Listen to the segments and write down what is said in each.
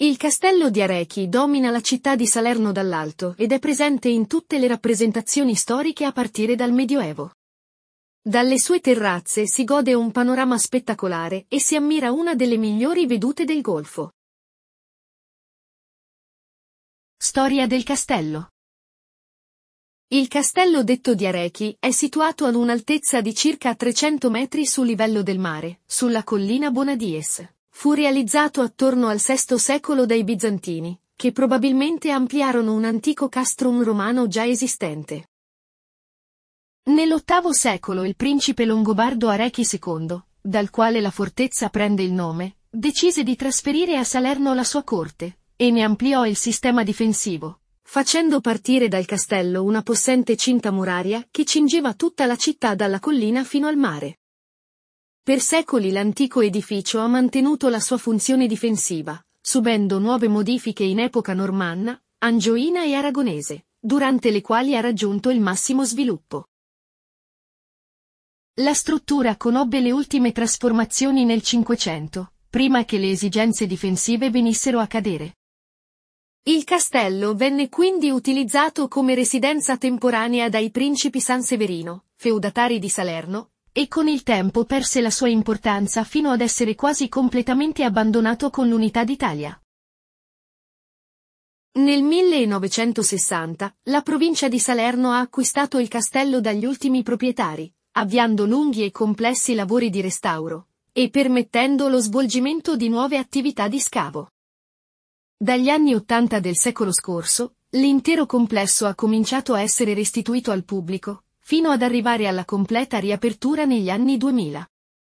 Il castello di Arechi domina la città di Salerno dall'alto ed è presente in tutte le rappresentazioni storiche a partire dal Medioevo. Dalle sue terrazze si gode un panorama spettacolare e si ammira una delle migliori vedute del golfo. Storia del castello. Il castello detto di Arechi è situato ad un'altezza di circa 300 metri sul livello del mare, sulla collina Bonadies. Fu realizzato attorno al VI secolo dai Bizantini, che probabilmente ampliarono un antico castrum romano già esistente. Nell'VIII secolo il principe longobardo Arechi II, dal quale la fortezza prende il nome, decise di trasferire a Salerno la sua corte, e ne ampliò il sistema difensivo, facendo partire dal castello una possente cinta muraria che cingeva tutta la città dalla collina fino al mare. Per secoli l'antico edificio ha mantenuto la sua funzione difensiva, subendo nuove modifiche in epoca normanna, angioina e aragonese, durante le quali ha raggiunto il massimo sviluppo. La struttura conobbe le ultime trasformazioni nel Cinquecento, prima che le esigenze difensive venissero a cadere. Il castello venne quindi utilizzato come residenza temporanea dai principi Sanseverino, feudatari di Salerno, e con il tempo perse la sua importanza fino ad essere quasi completamente abbandonato con l'Unità d'Italia. Nel 1960, la provincia di Salerno ha acquistato il castello dagli ultimi proprietari, avviando lunghi e complessi lavori di restauro, e permettendo lo svolgimento di nuove attività di scavo. Dagli anni '80 del secolo scorso, l'intero complesso ha cominciato a essere restituito al pubblico, fino ad arrivare alla completa riapertura negli anni 2000.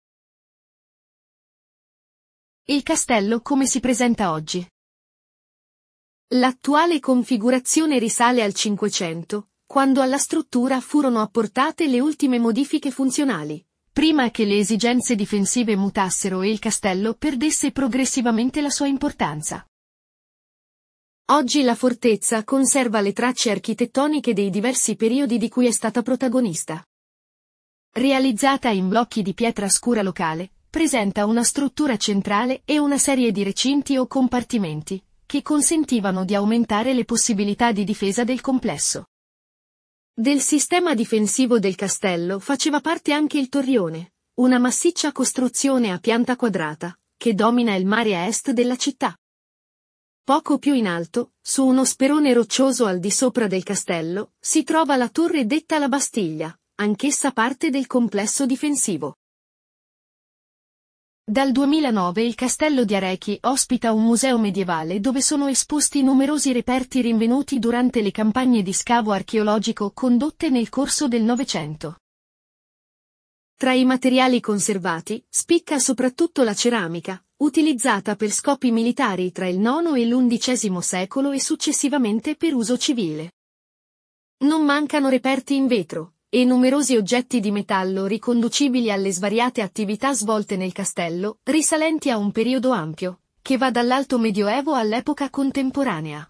Il castello come si presenta oggi. L'attuale configurazione risale al Cinquecento, quando alla struttura furono apportate le ultime modifiche funzionali, prima che le esigenze difensive mutassero e il castello perdesse progressivamente la sua importanza. Oggi la fortezza conserva le tracce architettoniche dei diversi periodi di cui è stata protagonista. Realizzata in blocchi di pietra scura locale, presenta una struttura centrale e una serie di recinti o compartimenti, che consentivano di aumentare le possibilità di difesa del complesso. Del sistema difensivo del castello faceva parte anche il torrione, una massiccia costruzione a pianta quadrata, che domina il mare a est della città. Poco più in alto, su uno sperone roccioso al di sopra del castello, si trova la torre detta la Bastiglia, anch'essa parte del complesso difensivo. Dal 2009 il castello di Arechi ospita un museo medievale dove sono esposti numerosi reperti rinvenuti durante le campagne di scavo archeologico condotte nel corso del Novecento. Tra i materiali conservati, spicca soprattutto la ceramica, utilizzata per scopi militari tra il IX e l'XI secolo e successivamente per uso civile. Non mancano reperti in vetro, e numerosi oggetti di metallo riconducibili alle svariate attività svolte nel castello, risalenti a un periodo ampio, che va dall'Alto Medioevo all'epoca contemporanea.